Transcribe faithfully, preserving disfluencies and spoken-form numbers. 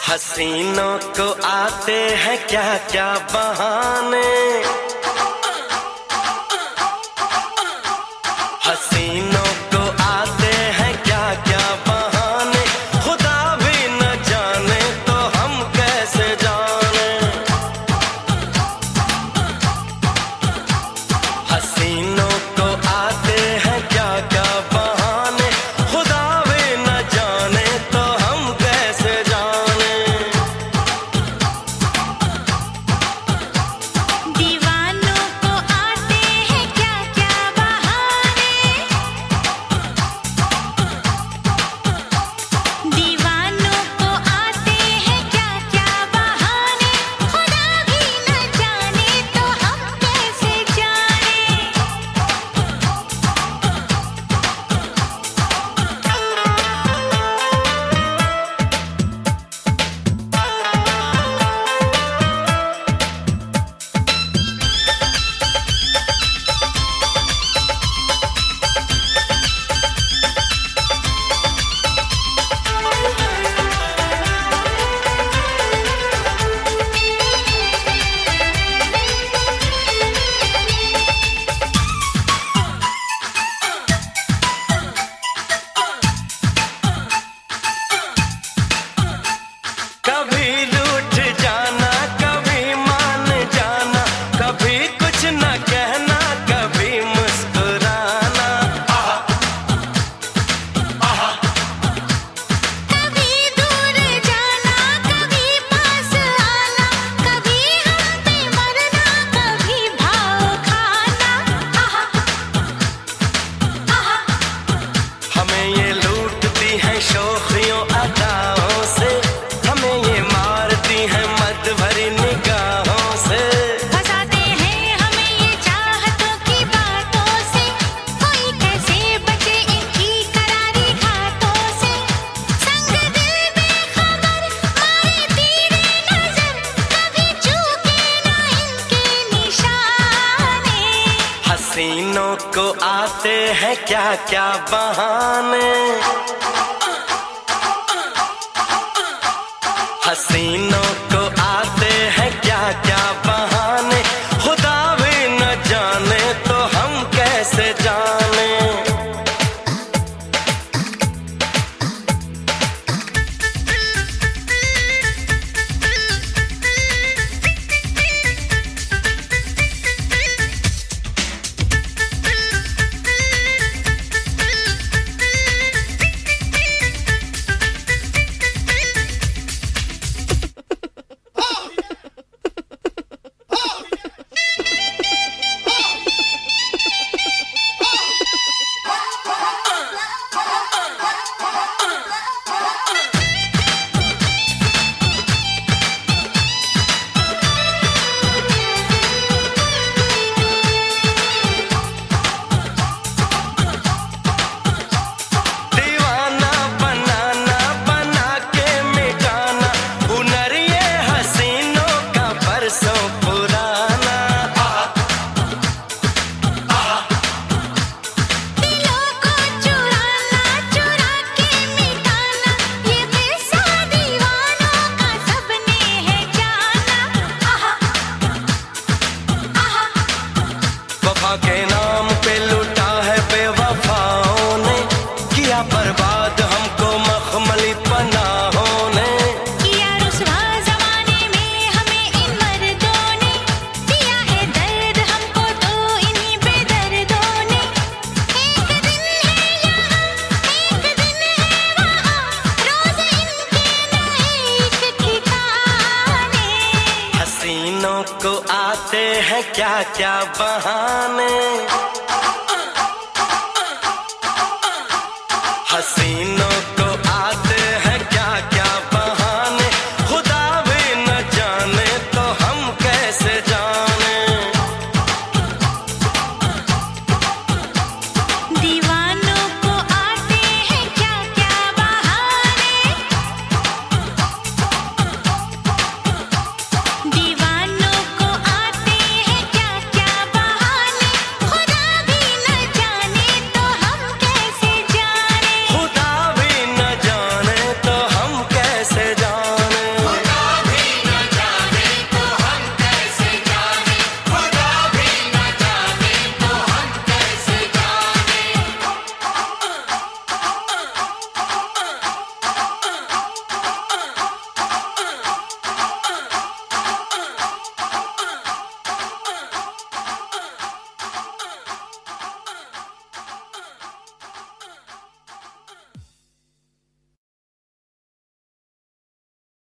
हसीनों को आते हैं क्या क्या बहाने, हसीनों को आते हैं क्या क्या बहाने, खुदा भी न जाने तो हम कैसे जाने। हसीनों को आते हैं क्या क्या बहाने, खुदा भी न जाने तो हम कैसे जाने। दीवानों को आते हैं क्या क्या बहाने, दीवानों को आते हैं क्या क्या बहाने, खुदा भी न जाने तो हम कैसे जाने। कभी रूठ जाना कभी मान जाना, कभी कुछ न कहना कभी मुस्कुराना। कभी दूर जाना कभी पास आना, कभी हम पे मरना कभी भाव खाना। हमें ये लूटती है शोखियों अदाओं से, हमें ये मारती है मद भरी निगाहों से। फंसाते हैं हमें ये चाहतों की बातों से, कोई कैसे बचे इनकी करारी घातों से। संग दिल बेखबर मारे तीरे नजर, कभी चूके ना इनके निशाने। हसीनों को आते हैं क्या क्या बहाने, हसीनों को आते हैं क्या क्या बहाने, खुदा भी न जाने तो हम कैसे जाने। दीवाना बनाना बना के मिटाना, हुनर ये हसीनों का बरसों पुराना। दिलों को चुराना चुरा के मिटाना, ये किस्सा दीवानों का सबने है जाना। वफा के नाम पे लूटा है बेवफाओं ने, किया बर्बाद हमको मखमली पनाहों ने। किया रुसवा ज़माने में हमें इन मर्दों ने, दिया है दर्द हमको तो इन्हीं बेदर्दों ने। एक दिन है यहाँ एक दिन है वहाँ, रोज़ इनके नए एक ठिकाने। हसीनों को आते हैं क्या क्या बहाने,